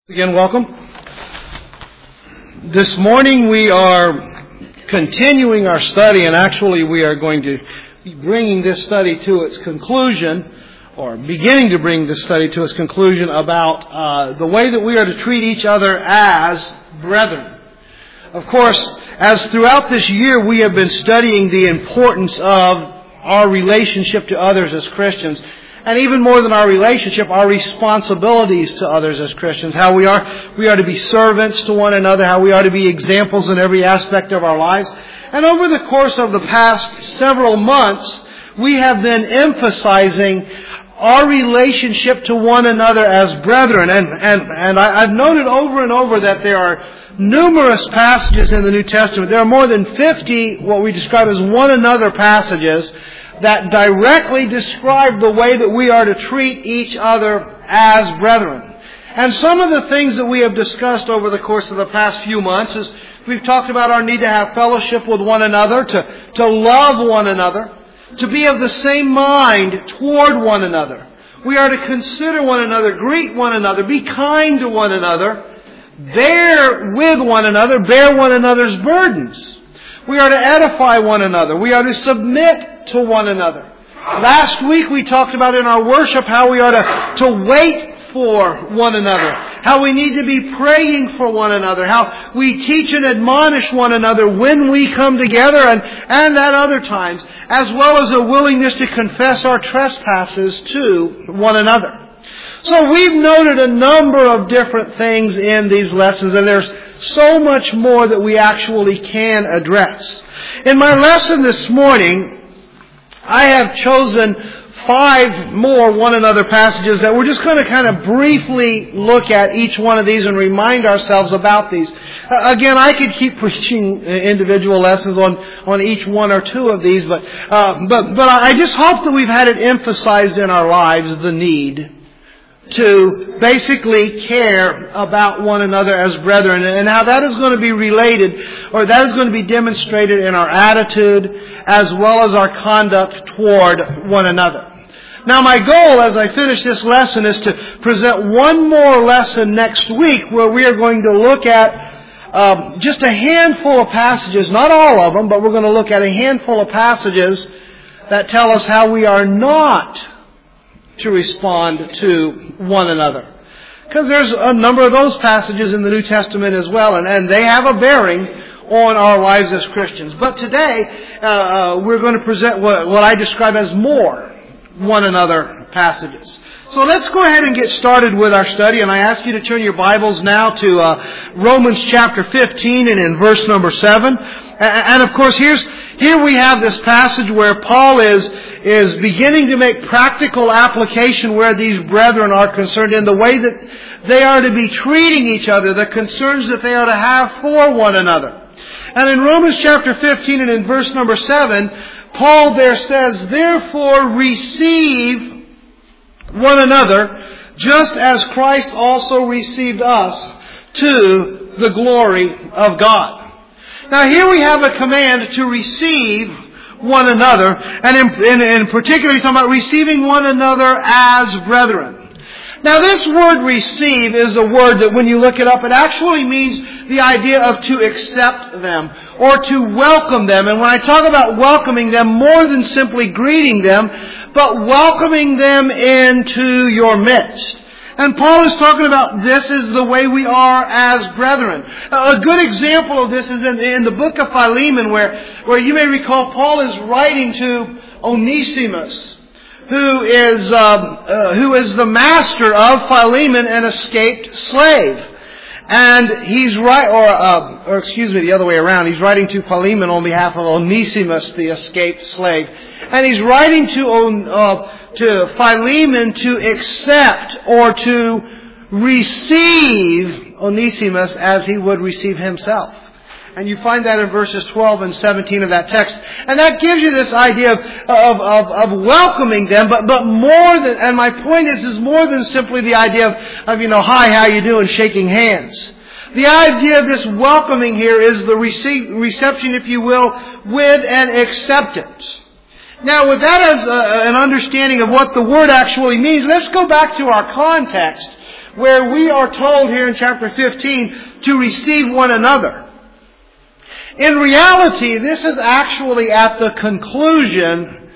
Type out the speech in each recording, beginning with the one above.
Again, welcome. This morning we are continuing our study, and actually we are going to be bringing this study to its conclusion, or beginning to bring this study to its conclusion about the way that we are to treat each other as brethren. Of course, as throughout this year we have been studying the importance of our relationship to others as Christians. And even more than our relationship, our responsibilities to others as Christians. How we are to be servants to one another. How we are to be examples in every aspect of our lives. And over the course of the past several months, we have been emphasizing our relationship to one another as brethren. And I've noted over and over that there are numerous passages in the New Testament. There are more than 50 what we describe as one another passages that directly describe the way that we are to treat each other as brethren. And some of the things that we have discussed over the course of the past few months is we've talked about our need to have fellowship with one another, to love one another, to be of the same mind toward one another. We are to consider one another, greet one another, be kind to one another, bear with one another, bear one another's burdens. We are to edify one another. We are to submit to one another. Last week we talked about in our worship how we are to wait for one another. How we need to be praying for one another. How we teach and admonish one another when we come together and at other times. As well as a willingness to confess our trespasses to one another. So we've noted a number of different things in these lessons, and there's so much more that we actually can address. In my lesson this morning, I have chosen 5 more one another passages that we're just going to kind of briefly look at each one of these and remind ourselves about these. Again, I could keep preaching individual lessons on each one or two of these, but I just hope that we've had it emphasized in our lives, the need to basically care about one another as brethren, and how that is going to be related, or that is going to be demonstrated in our attitude as well as our conduct toward one another. Now my goal as I finish this lesson is to present one more lesson next week where we are going to look at just a handful of passages, not all of them, but we're going to look at a handful of passages that tell us how we are not to respond to one another. Because there's a number of those passages in the New Testament as well, and they have a bearing on our lives as Christians. But today, we're going to present what I describe as more one another passages. So let's go ahead and get started with our study, and I ask you to turn your Bibles now to Romans chapter 15 and in verse number 7. And of course, here we have this passage where Paul is beginning to make practical application where these brethren are concerned in the way that they are to be treating each other, the concerns that they are to have for one another. And in Romans chapter 15 and in verse number 7, Paul there says, "Therefore receive one another, just as Christ also received us to the glory of God." Now here we have a command to receive one another, and in particular he's talking about receiving one another as brethren. Now this word receive is a word that when you look it up, it actually means the idea of to accept them or to welcome them. And when I talk about welcoming them, more than simply greeting them, but welcoming them into your midst. And Paul is talking about this is the way we are as brethren. A good example of this is in the book of Philemon, where you may recall Paul is writing to Onesimus, who is the master of Philemon, an escaped slave. And he's the other way around. He's writing to Philemon on behalf of Onesimus, the escaped slave. And he's writing to Philemon to accept or to receive Onesimus as he would receive himself. And you find that in verses 12 and 17 of that text. And that gives you this idea of welcoming them, but more than, and my point is more than simply the idea of hi, how you doing, shaking hands. The idea of this welcoming here is the reception, if you will, with an acceptance. Now, with that as an understanding of what the word actually means, let's go back to our context where we are told here in chapter 15 to receive one another. In reality, this is actually at the conclusion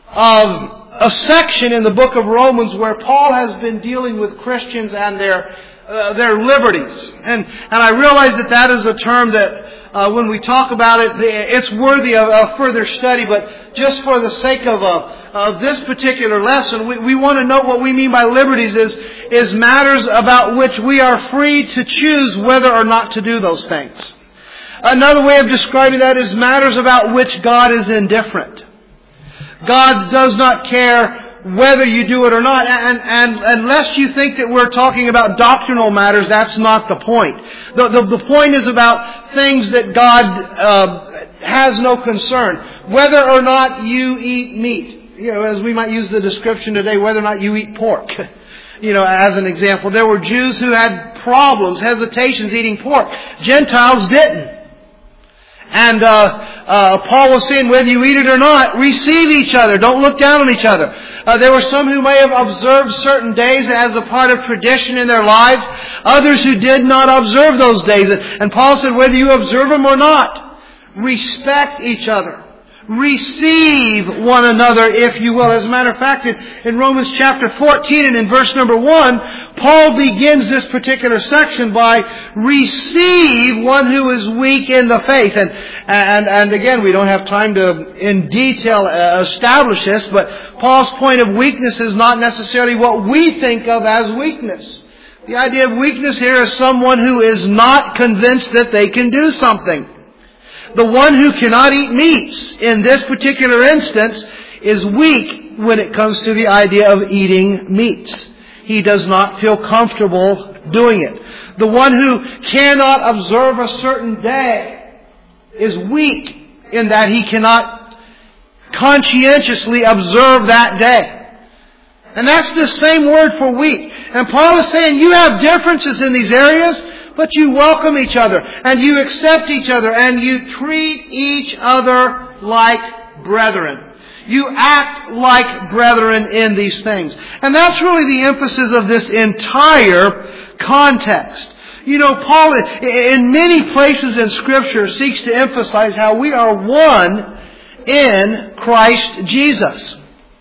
of a section in the book of Romans where Paul has been dealing with Christians and their liberties. And I realize that is a term that when we talk about it, it's worthy of further study, but just for the sake of this particular lesson, we want to note what we mean by liberties is matters about which we are free to choose whether or not to do those things. Another way of describing that is matters about which God is indifferent. God does not care whether you do it or not. And unless you think that we're talking about doctrinal matters, that's not the point. The point is about things that God has no concern. Whether or not you eat meat. As we might use the description today, whether or not you eat pork. As an example. There were Jews who had problems, hesitations eating pork. Gentiles didn't. And Paul was saying, whether you eat it or not, receive each other. Don't look down on each other. There were some who may have observed certain days as a part of tradition in their lives. Others who did not observe those days. And Paul said, whether you observe them or not, respect each other. Receive one another, if you will. As a matter of fact, in Romans chapter 14 and in verse number 1, Paul begins this particular section by receive one who is weak in the faith. And again, we don't have time to in detail establish this, but Paul's point of weakness is not necessarily what we think of as weakness. The idea of weakness here is someone who is not convinced that they can do something. The one who cannot eat meats in this particular instance is weak when it comes to the idea of eating meats. He does not feel comfortable doing it. The one who cannot observe a certain day is weak in that he cannot conscientiously observe that day. And that's the same word for weak. And Paul is saying you have differences in these areas, but you welcome each other, and you accept each other, and you treat each other like brethren. You act like brethren in these things. And that's really the emphasis of this entire context. Paul, in many places in Scripture, seeks to emphasize how we are one in Christ Jesus.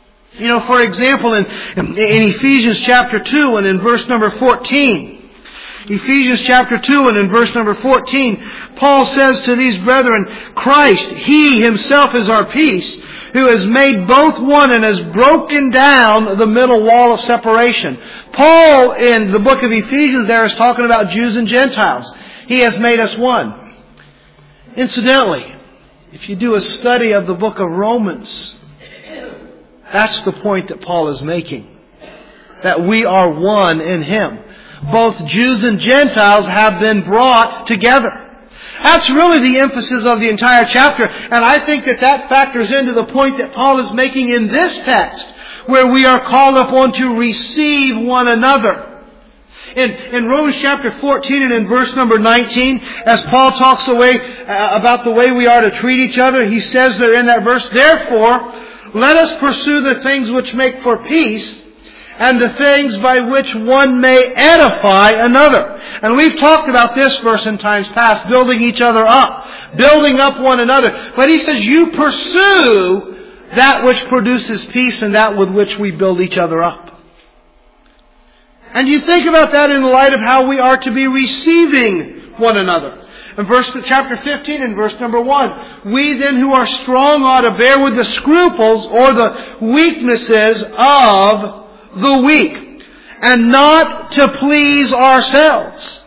For example, in Ephesians chapter 2 and in verse number 14, Ephesians chapter 2 and in verse number 14, Paul says to these brethren, Christ, He Himself is our peace, who has made both one and has broken down the middle wall of separation. Paul, in the book of Ephesians there, is talking about Jews and Gentiles. He has made us one. Incidentally, if you do a study of the book of Romans, that's the point that Paul is making. That we are one in Him. Both Jews and Gentiles have been brought together. That's really the emphasis of the entire chapter. And I think that factors into the point that Paul is making in this text, where we are called upon to receive one another. In Romans chapter 14 and in verse number 19, as Paul talks about the way we are to treat each other, he says there in that verse, therefore, let us pursue the things which make for peace, and the things by which one may edify another. And we've talked about this verse in times past, building each other up, building up one another. But he says, you pursue that which produces peace and that with which we build each other up. And you think about that in the light of how we are to be receiving one another. In chapter 15 and verse number 1, we then who are strong ought to bear with the scruples or the weaknesses of the weak, and not to please ourselves.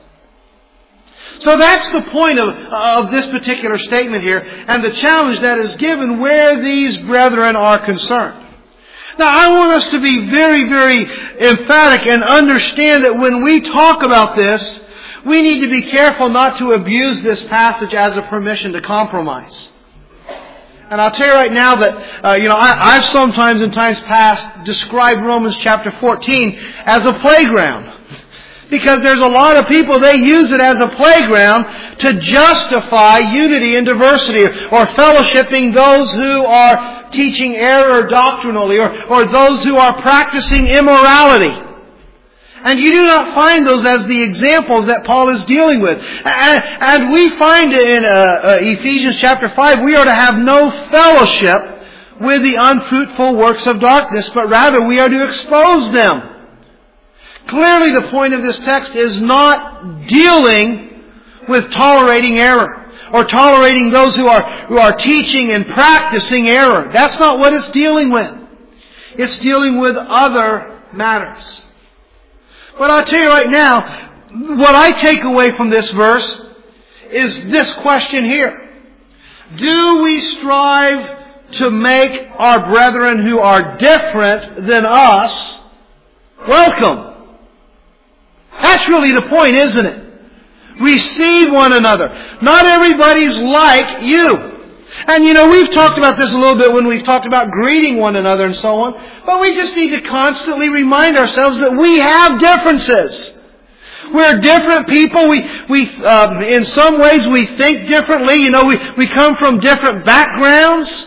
So that's the point of this particular statement here, and the challenge that is given where these brethren are concerned. Now, I want us to be very, very emphatic and understand that when we talk about this, we need to be careful not to abuse this passage as a permission to compromise. And I'll tell you right now that, I've sometimes in times past described Romans chapter 14 as a playground. Because there's a lot of people, they use it as a playground to justify unity and diversity, or fellowshipping those who are teaching error doctrinally, or those who are practicing immorality. And you do not find those as the examples that Paul is dealing with. And we find in Ephesians chapter 5, we are to have no fellowship with the unfruitful works of darkness, but rather we are to expose them. Clearly the point of this text is not dealing with tolerating error or tolerating those who are teaching and practicing error. That's not what it's dealing with. It's dealing with other matters. But I'll tell you right now, what I take away from this verse is this question here. Do we strive to make our brethren who are different than us welcome? That's really the point, isn't it? Receive one another. Not everybody's like you. And we've talked about this a little bit when we've talked about greeting one another and so on. But we just need to constantly remind ourselves that we have differences. We're different people. We in some ways we think differently. We come from different backgrounds,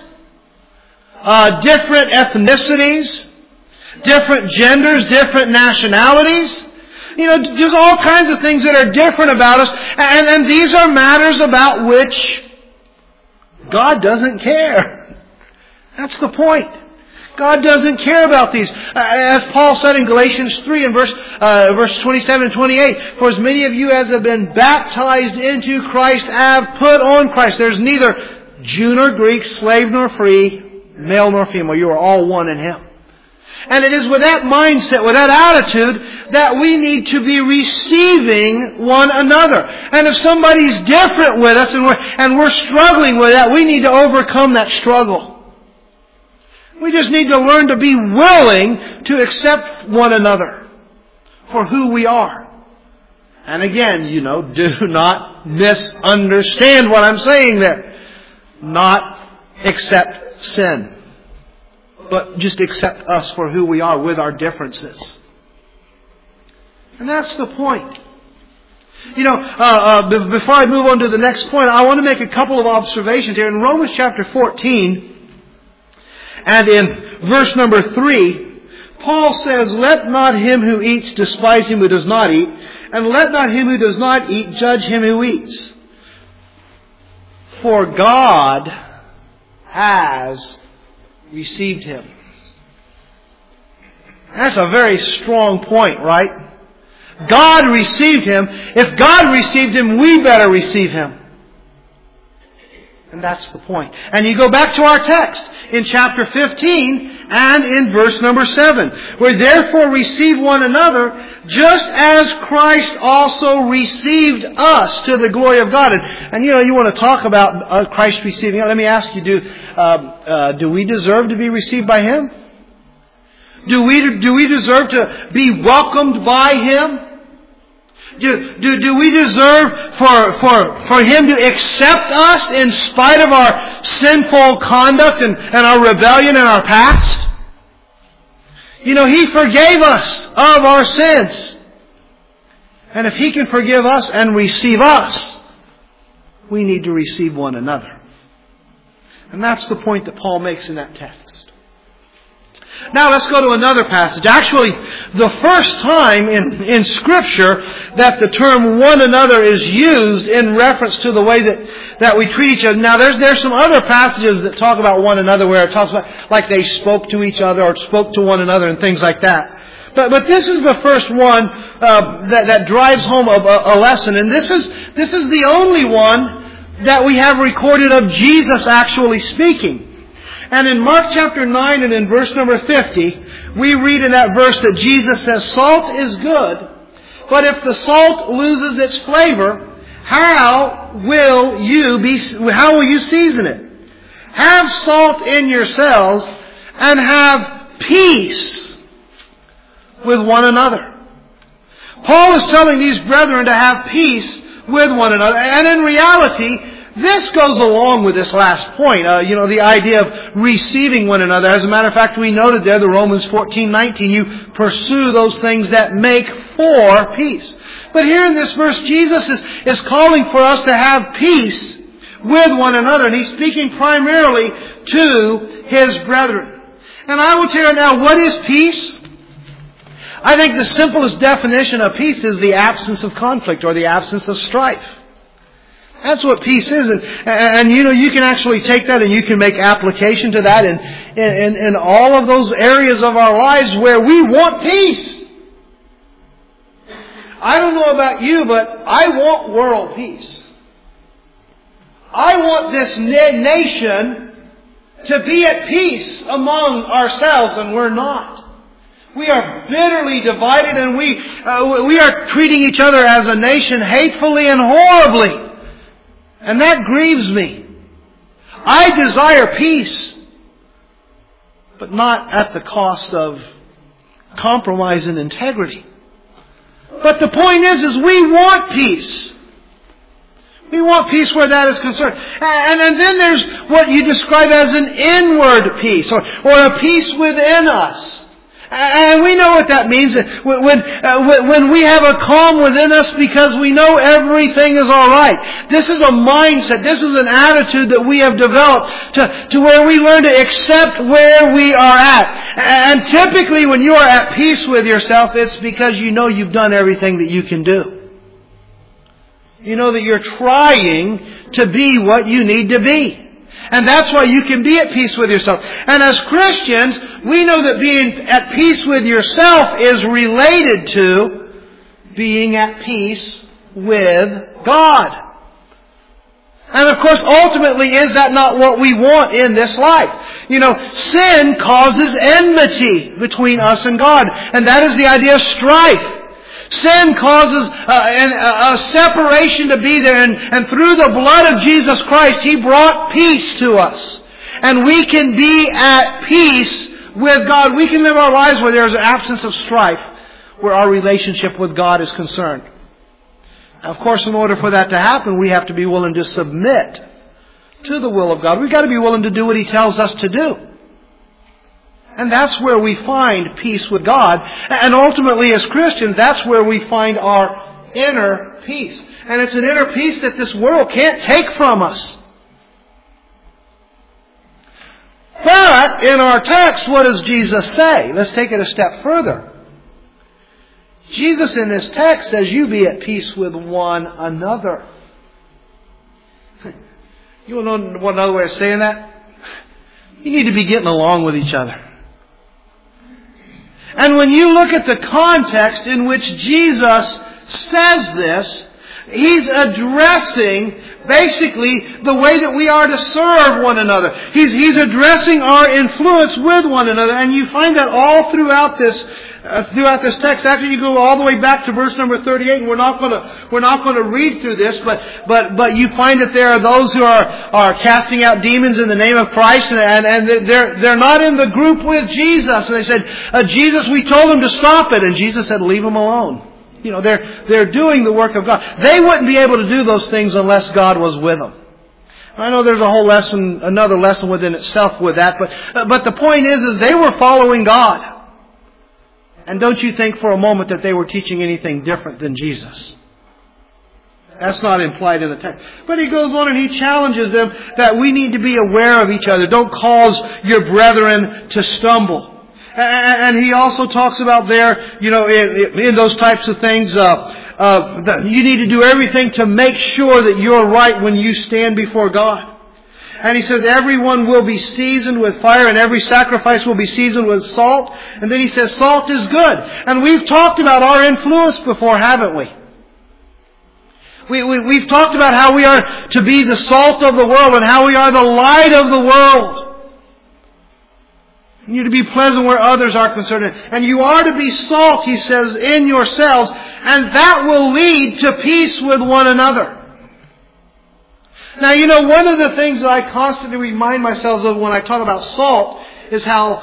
different ethnicities, different genders, different nationalities. Just all kinds of things that are different about us. And these are matters about which God doesn't care. That's the point. God doesn't care about these. As Paul said in Galatians 3 and verse 27 and 28, for as many of you as have been baptized into Christ have put on Christ. There's neither Jew nor Greek, slave nor free, male nor female. You are all one in Him. And it is with that mindset, with that attitude, that we need to be receiving one another. And if somebody's different with us and we're struggling with that, we need to overcome that struggle. We just need to learn to be willing to accept one another for who we are. And again, do not misunderstand what I'm saying there. Not accept sin, but just accept us for who we are with our differences. And that's the point. Before I move on to the next point, I want to make a couple of observations here. In Romans chapter 14, and in verse number 3, Paul says, let not him who eats despise him who does not eat, and let not him who does not eat judge him who eats. For God has received him. That's a very strong point, right? God received him. If God received him, we better receive him. And that's the point. And you go back to our text in chapter 15 and in verse number 7, where therefore receive one another just as Christ also received us to the glory of God. And you want to talk about Christ receiving us. Let me ask you, do we deserve to be received by Him? Do we deserve to be welcomed by Him? Do we deserve for Him to accept us in spite of our sinful conduct and our rebellion in our past? He forgave us of our sins. And if He can forgive us and receive us, we need to receive one another. And that's the point that Paul makes in that text. Now let's go to another passage. Actually, the first time in Scripture that the term one another is used in reference to the way that we treat each other. Now there's some other passages that talk about one another where it talks about like they spoke to each other or spoke to one another and things like that. But this is the first one that drives home a lesson. And this is the only one that we have recorded of Jesus actually speaking. And in Mark chapter 9 and in verse number 50, we read in that verse that Jesus says, salt is good, but if the salt loses its flavor, how will you season it? Have salt in yourselves and have peace with one another. Paul is telling these brethren to have peace with one another. And in reality, this goes along with this last point, the idea of receiving one another. As a matter of fact, we noted there, the Romans 14:19, you pursue those things that make for peace. But here in this verse, Jesus is calling for us to have peace with one another. And He's speaking primarily to His brethren. And I will tell you now, what is peace? I think the simplest definition of peace is the absence of conflict or the absence of strife. That's what peace is. And you know, you can actually take that and you can make application to that in all of those areas of our lives where we want peace. I don't know about you, but I want world peace. I want this nation to be at peace among ourselves, and we're not. We are bitterly divided, and we are treating each other as a nation hatefully and horribly. And that grieves me. I desire peace, but not at the cost of compromise and integrity. But the point is we want peace. We want peace where that is concerned. And then there's what you describe as an inward peace, or a peace within us. And we know what that means. When we have a calm within us because we know everything is all right. This is a mindset. This is an attitude that we have developed to where we learn to accept where we are at. And typically when you are at peace with yourself, it's because you know you've done everything that you can do. You know that you're trying to be what you need to be. And that's why you can be at peace with yourself. And as Christians, we know that being at peace with yourself is related to being at peace with God. And of course, ultimately, is that not what we want in this life? You know, sin causes enmity between us and God. And that is the idea of strife. Sin causes a separation to be there, and through the blood of Jesus Christ, He brought peace to us. And we can be at peace with God. We can live our lives where there is an absence of strife, where our relationship with God is concerned. Of course, in order for that to happen, we have to be willing to submit to the will of God. We've got to be willing to do what He tells us to do. And that's where we find peace with God. And ultimately, as Christians, that's where we find our inner peace. And it's an inner peace that this world can't take from us. But in our text, what does Jesus say? Let's take it a step further. Jesus in this text says, you be at peace with one another. You want to know another way of saying that? You need to be getting along with each other. And when you look at the context in which Jesus says this, He's addressing basically the way that we are to serve one another. He's addressing our influence with one another. And you find that all throughout this text. Actually, you go all the way back to verse number 38, and we're not going to read through this, but you find that there are those who are casting out demons in the name of Christ, and they're not in the group with Jesus. And they said, Jesus, we told them to stop it, and Jesus said, leave them alone. You know, they're doing the work of God. They wouldn't be able to do those things unless God was with them. I know there's a whole lesson, another lesson within itself with that, but the point is they were following God. And don't you think for a moment that they were teaching anything different than Jesus. That's not implied in the text. But he goes on and he challenges them that we need to be aware of each other. Don't cause your brethren to stumble. And he also talks about there, you know, in those types of things, that you need to do everything to make sure that you're right when you stand before God. And he says, everyone will be seasoned with fire, and every sacrifice will be seasoned with salt. And then he says, salt is good. And we've talked about our influence before, haven't we? We've talked about how we are to be the salt of the world and how we are the light of the world. You to be pleasant where others are concerned. And you are to be salt, he says, in yourselves, and that will lead to peace with one another. Now, you know, one of the things that I constantly remind myself of when I talk about salt is how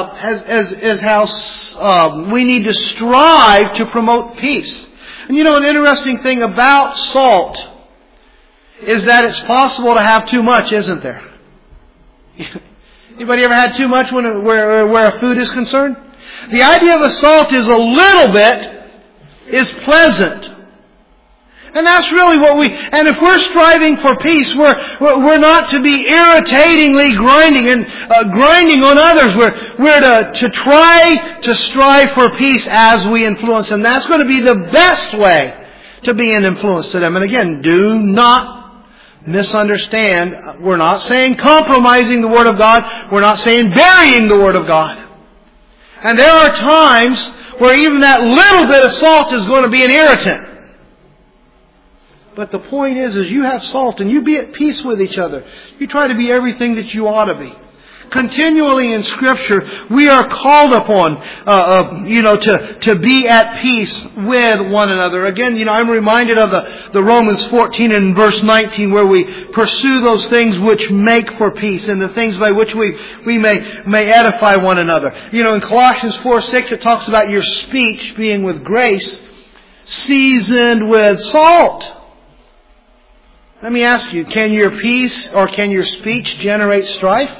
we need to strive to promote peace. And you know, an interesting thing about salt is that it's possible to have too much, isn't there? Anybody ever had too much where a food is concerned? The idea of a salt is a little bit is pleasant. And that's really what and if we're striving for peace, we're not to be irritatingly grinding on others. We're to try to strive for peace as we influence them. That's going to be the best way to be an influence to them. And again, do not misunderstand. We're not saying compromising the Word of God. We're not saying burying the Word of God. And there are times where even that little bit of salt is going to be an irritant. But the point is you have salt and you be at peace with each other. You try to be everything that you ought to be. Continually in Scripture, we are called upon, to be at peace with one another. Again, I'm reminded of the Romans 14 and verse 19, where we pursue those things which make for peace and the things by which we may edify one another. In Colossians 4:6, it talks about your speech being with grace, seasoned with salt. Let me ask you, can your peace or can your speech generate strife?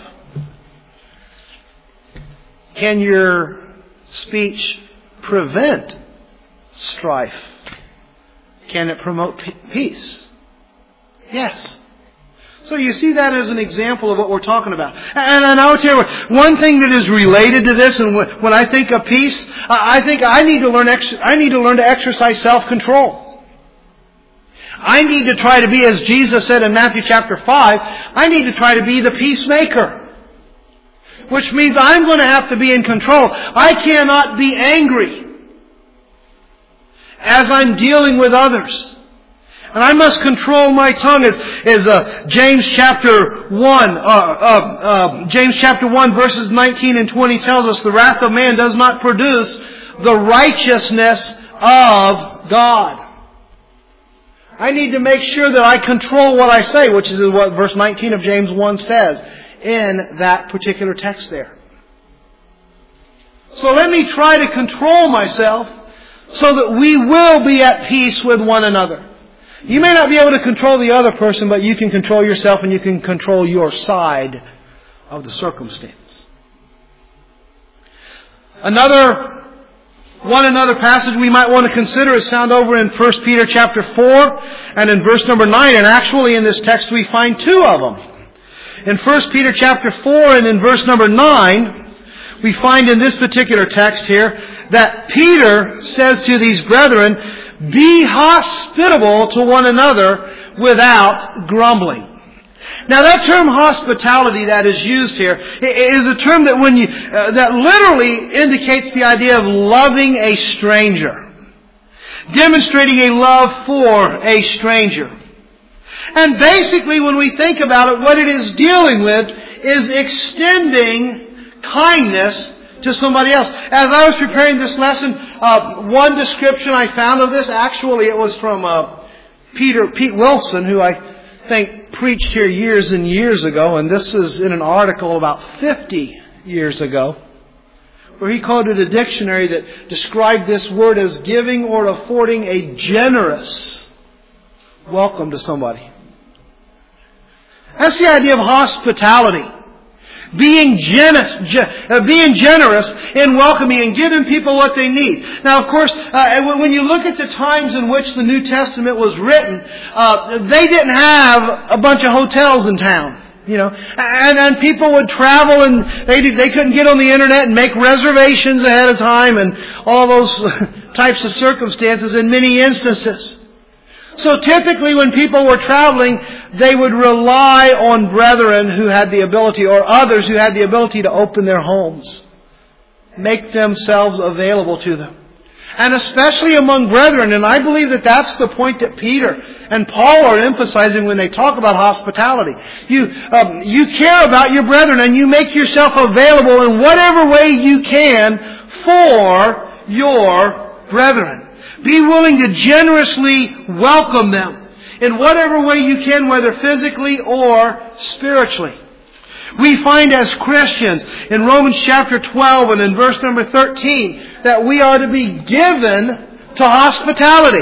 Can your speech prevent strife? Can it promote peace? Yes. So you see that as an example of what we're talking about. And I would tell you one thing that is related to this, and when I think of peace, I think I need to learn to exercise self-control. I need to try to be, as Jesus said in Matthew chapter 5, I need to try to be the peacemaker. Which means I'm going to have to be in control. I cannot be angry as I'm dealing with others. And I must control my tongue, as James chapter 1 verses 19 and 20 tells us, the wrath of man does not produce the righteousness of God. I need to make sure that I control what I say, which is what verse 19 of James 1 says in that particular text there. So let me try to control myself so that we will be at peace with one another. You may not be able to control the other person, but you can control yourself and you can control your side of the circumstance. Another passage we might want to consider is found over in 1 Peter chapter 4 and in verse number 9. And actually in this text we find two of them. In 1 Peter chapter 4 and in verse number 9, we find in this particular text here that Peter says to these brethren, be hospitable to one another without grumbling. Now that term hospitality that is used here is a term that that literally indicates the idea of loving a stranger, demonstrating a love for a stranger. And basically when we think about it, what it is dealing with is extending kindness to somebody else. As I was preparing this lesson, one description I found of this, actually it was from Pete Wilson, who I think preached here years and years ago, and this is in an article about 50 years ago, where he quoted a dictionary that described this word as giving or affording a generous welcome to somebody. That's the idea of hospitality. Being generous in welcoming and giving people what they need. Now, of course, when you look at the times in which the New Testament was written, they didn't have a bunch of hotels in town. And people would travel and they couldn't get on the internet and make reservations ahead of time and all those types of circumstances in many instances. So typically when people were traveling, they would rely on brethren who had the ability, or others who had the ability to open their homes, make themselves available to them. And especially among brethren, and I believe that that's the point that Peter and Paul are emphasizing when they talk about hospitality. You care about your brethren and you make yourself available in whatever way you can for your brethren. Be willing to generously welcome them in whatever way you can, whether physically or spiritually. We find as Christians in Romans chapter 12 and in verse number 13 that we are to be given to hospitality.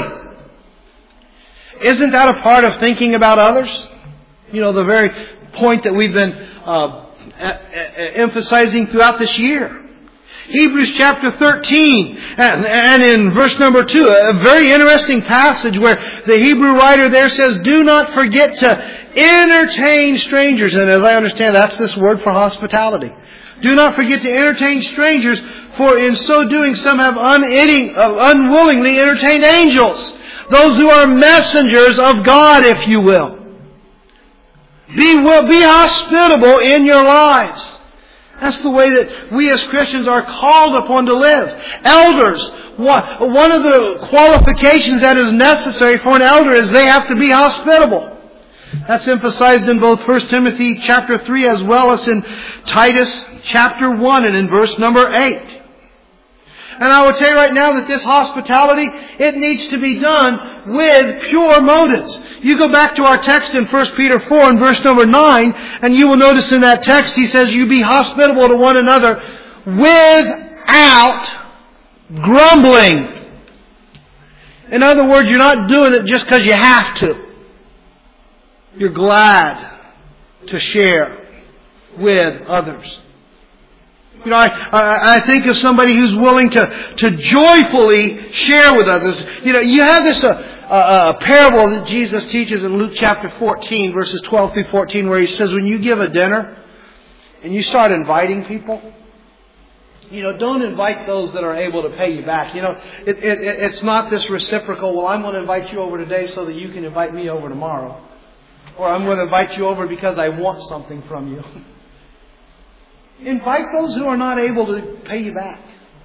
Isn't that a part of thinking about others? The very point that we've been emphasizing throughout this year. Hebrews chapter 13 and in verse number 2, a very interesting passage where the Hebrew writer there says, do not forget to entertain strangers. And as I understand, that's this word for hospitality. Do not forget to entertain strangers, for in so doing some have unwillingly entertained angels. Those who are messengers of God, if you will. Be hospitable in your lives. That's the way that we as Christians are called upon to live. Elders, one of the qualifications that is necessary for an elder is they have to be hospitable. That's emphasized in both 1 Timothy chapter 3 as well as in Titus chapter 1 and in verse number 8. And I will tell you right now that this hospitality, it needs to be done with pure motives. You go back to our text in 1 Peter 4 and verse number 9, and you will notice in that text he says, you be hospitable to one another without grumbling. In other words, you're not doing it just because you have to. You're glad to share with others. You know, I think of somebody who's willing to joyfully share with others. You know, you have this parable that Jesus teaches in Luke chapter 14, verses 12 through 14, where he says, when you give a dinner and you start inviting people, you know, don't invite those that are able to pay you back. You know, it's not this reciprocal, well, I'm going to invite you over today so that you can invite me over tomorrow. Or I'm going to invite you over because I want something from you. Invite those who are not able to pay you back.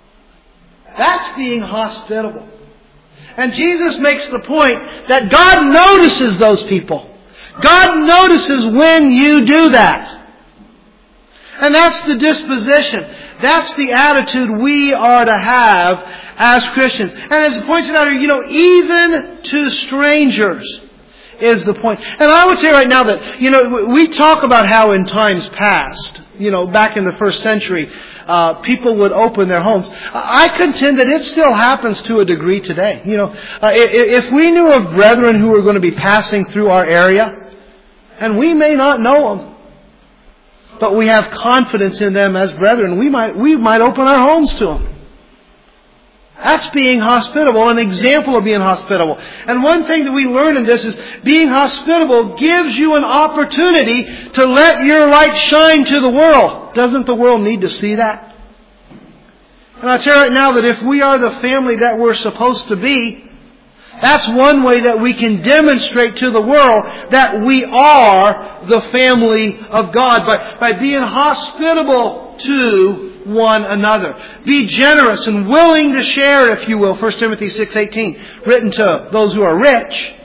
That's being hospitable. And Jesus makes the point that God notices those people. God notices when you do that. And that's the disposition. That's the attitude we are to have as Christians. And as it points out here, you know, even to strangers is the point. And I would say right now that, you know, we talk about how in times past, you know, back in the first century, people would open their homes. I contend that it still happens to a degree today. You know, if we knew of brethren who were going to be passing through our area, and we may not know them, but we have confidence in them as brethren, we might open our homes to them. That's being hospitable, an example of being hospitable. And one thing that we learn in this is being hospitable gives you an opportunity to let your light shine to the world. Doesn't the world need to see that? And I'll tell you right now that if we are the family that we're supposed to be, that's one way that we can demonstrate to the world that we are the family of God. By being hospitable to one another. Be generous and willing to share, if you will. 1 Timothy 6:18, written to those who are rich.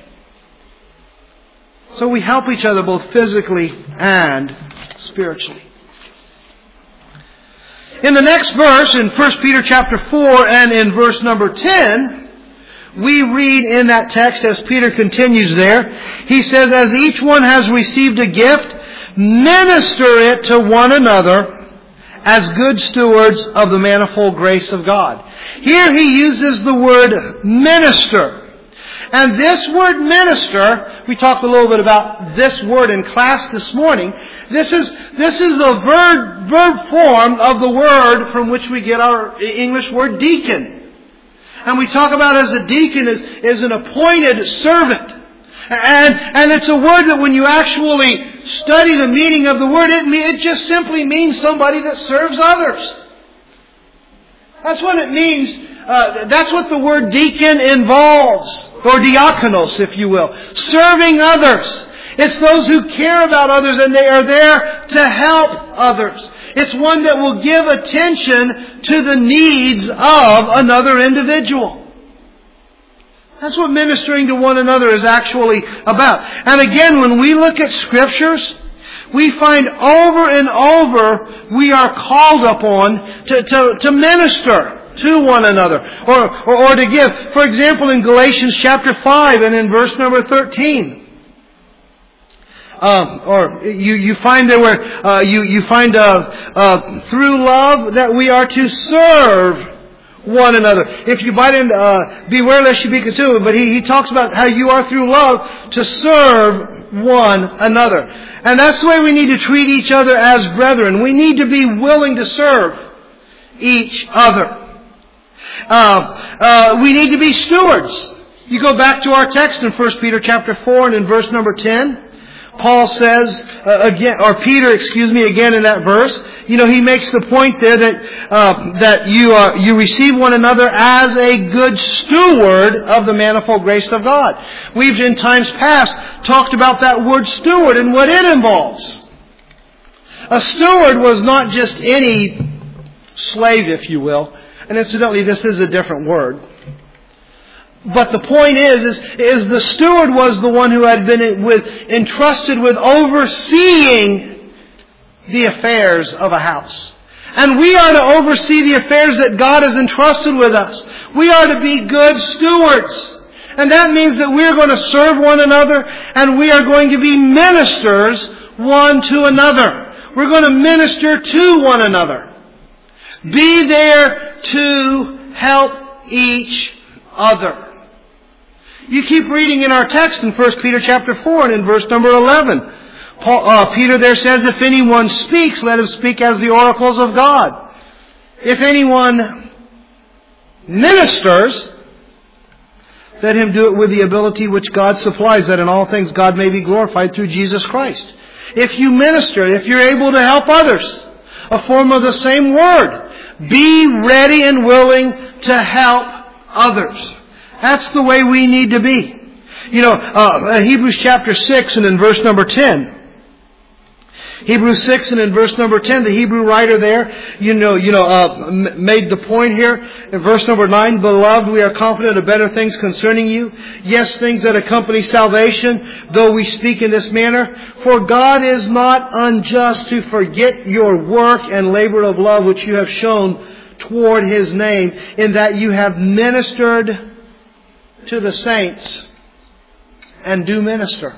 So we help each other both physically and spiritually. In the next verse, in 1 Peter chapter 4 and in verse number 10, we read in that text as Peter continues there, he says, as each one has received a gift, minister it to one another as good stewards of the manifold grace of God. Here he uses the word minister. And this word minister, we talked a little bit about this word in class this morning. This is the verb form of the word from which we get our English word deacon. And we talk about as a deacon is an appointed servant. And it's a word that when you actually study the meaning of the word, it just simply means somebody that serves others. That's what it means. That's what the word deacon involves. Or diakonos, if you will. Serving others. It's those who care about others and they are there to help others. It's one that will give attention to the needs of another individual. That's what ministering to one another is actually about. And again, when we look at Scriptures, we find over and over we are called upon to minister to one another. Or to give. For example, in Galatians chapter 5 and in verse number 13. Or you find there where you find through love that we are to serve one another. If you bite in, beware lest you be consumed. But he talks about how you are through love to serve one another. And that's the way we need to treat each other as brethren. We need to be willing to serve. each other. We need to be stewards. You go back to our text in 1 Peter chapter 4 and in verse number 10. Paul says, Peter again in that verse, he makes the point there that you receive one another as a good steward of the manifold grace of God. We've in times past talked about that word steward and what it involves. A steward was not just any slave, if you will. And incidentally, this is a different word. But the point is the steward was the one who had been entrusted with overseeing the affairs of a house. And we are to oversee the affairs that God has entrusted with us. We are to be good stewards. And that means that we are going to serve one another and we are going to be ministers one to another. We're going to minister to one another. Be there to help each other. You keep reading in our text in 1 Peter chapter 4 and in verse number 11. Peter there says, if anyone speaks, let him speak as the oracles of God. If anyone ministers, let him do it with the ability which God supplies, that in all things God may be glorified through Jesus Christ. If you minister, if you're able to help others, a form of the same word, be ready and willing to help others. That's the way we need to be. Hebrews chapter 6 and in verse number 10. Hebrews 6 and in verse number 10, the Hebrew writer there, made the point here. In verse number 9, beloved, we are confident of better things concerning you. Yes, things that accompany salvation, though we speak in this manner. For God is not unjust to forget your work and labor of love which you have shown toward His name, in that you have ministered to the saints and do minister.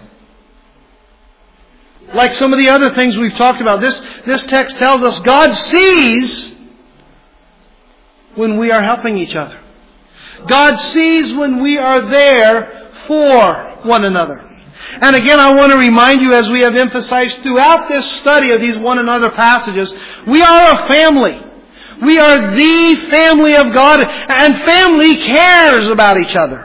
Like some of the other things we've talked about, this text tells us God sees when we are helping each other. God sees when we are there for one another. And again, I want to remind you, as we have emphasized throughout this study of these one another passages, we are a family. We are the family of God, and family cares about each other.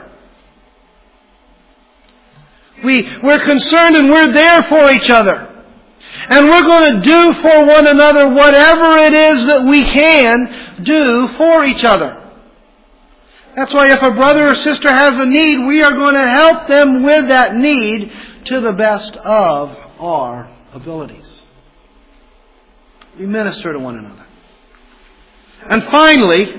We're concerned and we're there for each other. And we're going to do for one another whatever it is that we can do for each other. That's why if a brother or sister has a need, we are going to help them with that need to the best of our abilities. We minister to one another. And finally,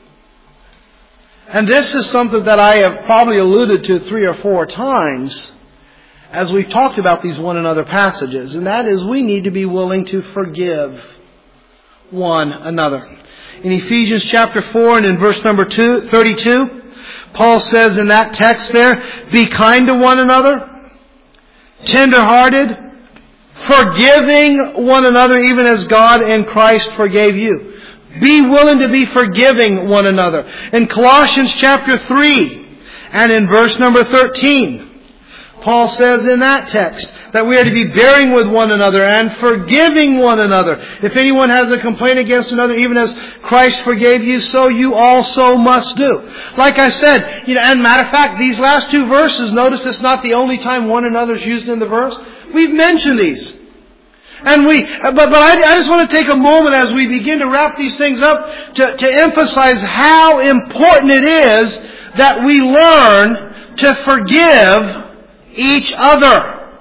and this is something that I have probably alluded to 3 or 4 times as we've talked about these one another passages, and that is we need to be willing to forgive one another. In Ephesians chapter 4 and in verse number 32, Paul says in that text there, be kind to one another, tender-hearted, forgiving one another even as God in Christ forgave you. Be willing to be forgiving one another. In Colossians chapter 3 and in verse number 13, Paul says in that text that we are to be bearing with one another and forgiving one another. If anyone has a complaint against another, even as Christ forgave you, so you also must do. Like I said, and matter of fact, these last 2 verses, notice it's not the only time one another is used in the verse. We've mentioned these. And but I just want to take a moment as we begin to wrap these things up to emphasize how important it is that we learn to forgive each other.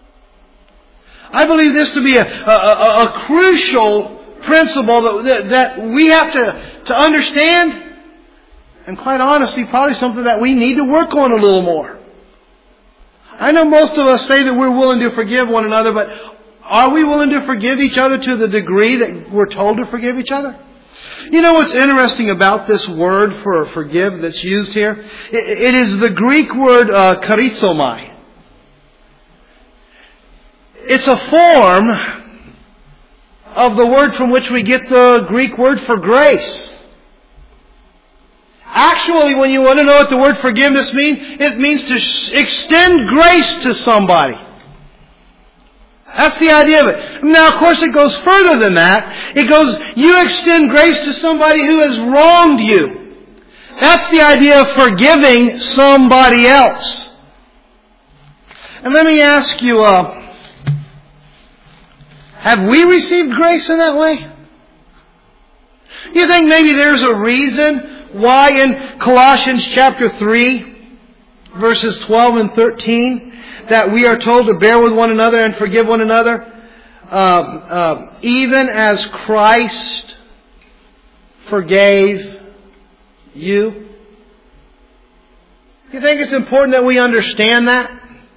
I believe this to be a crucial principle that we have to understand, and quite honestly, probably something that we need to work on a little more. I know most of us say that we're willing to forgive one another, but are we willing to forgive each other to the degree that we're told to forgive each other? You know what's interesting about this word for forgive that's used here? It is the Greek word charizomai. It's a form of the word from which we get the Greek word for grace. Actually, when you want to know what the word forgiveness means, it means to extend grace to somebody. That's the idea of it. Now, of course, it goes further than that. It goes, you extend grace to somebody who has wronged you. That's the idea of forgiving somebody else. And let me ask you, have we received grace in that way? You think maybe there's a reason why in Colossians chapter 3, verses 12 and 13, that we are told to bear with one another and forgive one another, even as Christ forgave you? You think it's important that we understand that?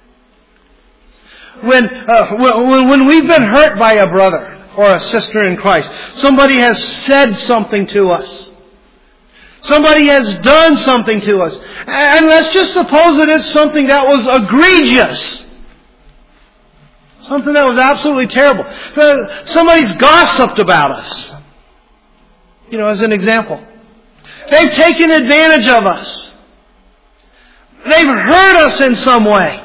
When we've been hurt by a brother or a sister in Christ, somebody has said something to us. Somebody has done something to us. And let's just suppose that it's something that was egregious. Something that was absolutely terrible. Somebody's gossiped about us. As an example. They've taken advantage of us. They've hurt us in some way.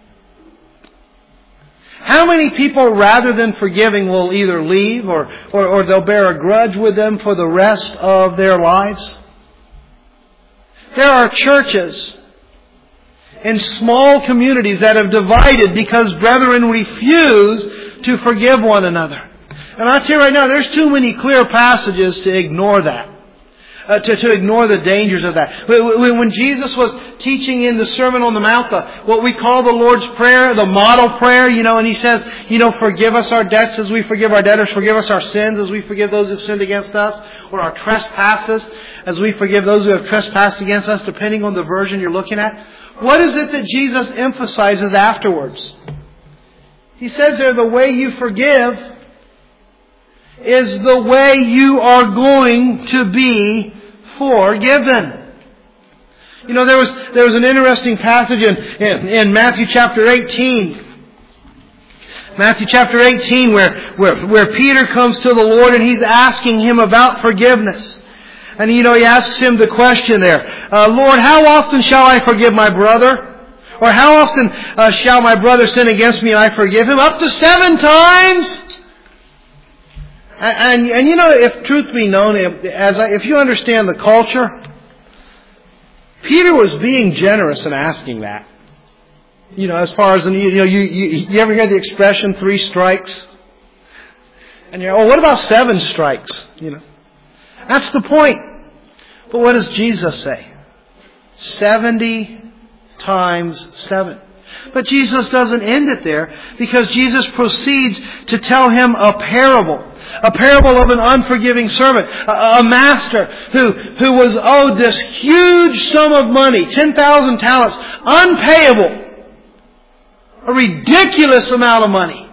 How many people, rather than forgiving, will either leave or they'll bear a grudge with them for the rest of their lives? There are churches in small communities that have divided because brethren refuse to forgive one another. And I'll tell you right now, there's too many clear passages to ignore that. To ignore the dangers of that. When Jesus was teaching in the Sermon on the Mount, what we call the Lord's Prayer, the model prayer, and He says, forgive us our debts as we forgive our debtors, forgive us our sins as we forgive those who have sinned against us, or our trespasses as we forgive those who have trespassed against us, depending on the version you're looking at. What is it that Jesus emphasizes afterwards? He says there, the way you forgive is the way you are going to be forgiven. There was an interesting passage in Matthew chapter 18. Matthew chapter 18 where Peter comes to the Lord and he's asking Him about forgiveness. And he asks Him the question there, Lord, how often shall I forgive my brother? Or how often shall my brother sin against me and I forgive him? Up to 7 times? And if truth be known, if you understand the culture, Peter was being generous in asking that. As far as, you ever hear the expression 3 strikes? And what about 7 strikes? That's the point. But what does Jesus say? 70 times 7. But Jesus doesn't end it there, because Jesus proceeds to tell him a parable. A parable of an unforgiving servant. A master who was owed this huge sum of money, 10,000 talents, unpayable. A ridiculous amount of money.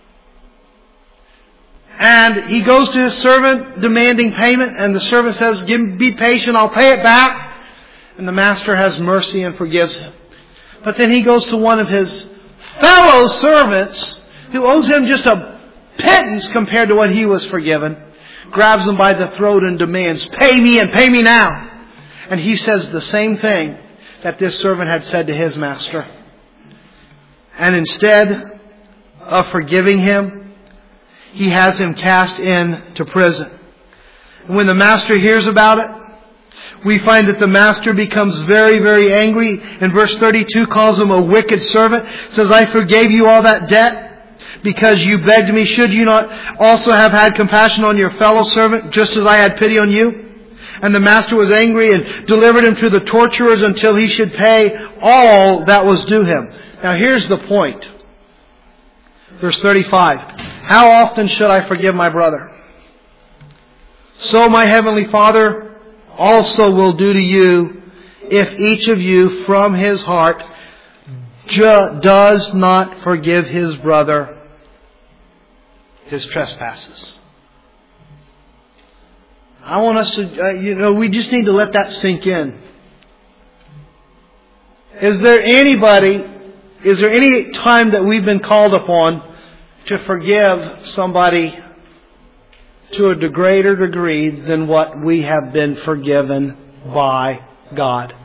And he goes to his servant demanding payment, and the servant says, be patient, I'll pay it back. And the master has mercy and forgives him. But then he goes to one of his fellow servants who owes him just a pittance compared to what he was forgiven, grabs him by the throat and demands, pay me and pay me now. And he says the same thing that this servant had said to his master. And instead of forgiving him, he has him cast into prison. And when the master hears about it, we find that the master becomes very, very angry. And verse 32 calls him a wicked servant. Says, I forgave you all that debt because you begged me. Should you not also have had compassion on your fellow servant, just as I had pity on you? And the master was angry and delivered him to the torturers until he should pay all that was due him. Now here's the point. Verse 35. How often should I forgive my brother? So my heavenly Father also will do to you if each of you from his heart does not forgive his brother his trespasses. I want us to, we just need to let that sink in. Is there any time that we've been called upon to forgive somebody to a greater degree than what we have been forgiven by God?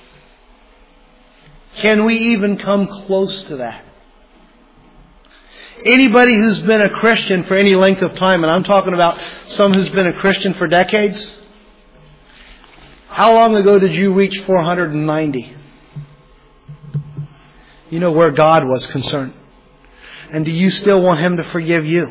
Can we even come close to that? Anybody who's been a Christian for any length of time, and I'm talking about some who's been a Christian for decades, how long ago did you reach 490? You know where God was concerned. And do you still want Him to forgive you?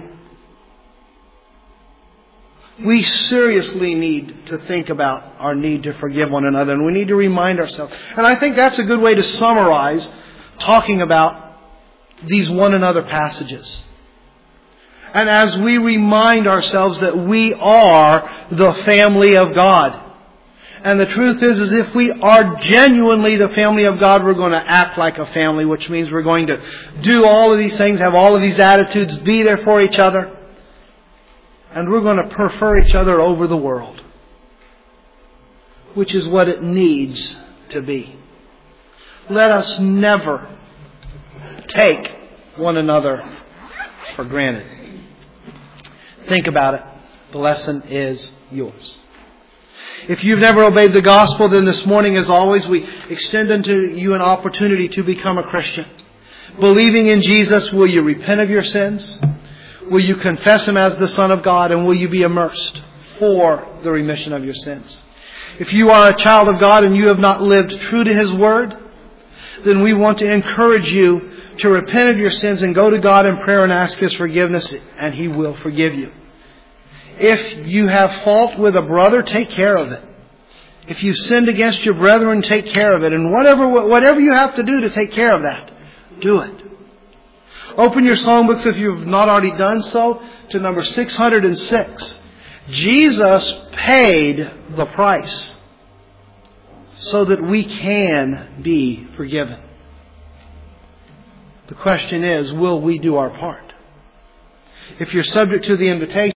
We seriously need to think about our need to forgive one another, and we need to remind ourselves. And I think that's a good way to summarize talking about these one another passages. And as we remind ourselves that we are the family of God. And the truth is if we are genuinely the family of God, we're going to act like a family, which means we're going to do all of these things, have all of these attitudes, be there for each other. And we're going to prefer each other over the world, which is what it needs to be. Let us never take one another for granted. Think about it. The lesson is yours. If you've never obeyed the gospel, then this morning, as always, we extend unto you an opportunity to become a Christian. Believing in Jesus, will you repent of your sins? Will you confess Him as the Son of God? And will you be immersed for the remission of your sins? If you are a child of God and you have not lived true to His Word, then we want to encourage you to repent of your sins and go to God in prayer and ask His forgiveness, and He will forgive you. If you have fault with a brother, take care of it. If you've sinned against your brethren, take care of it. And whatever you have to do to take care of that, do it. Open your songbooks, if you've not already done so, to number 606. Jesus paid the price so that we can be forgiven. The question is, will we do our part? If you're subject to the invitation,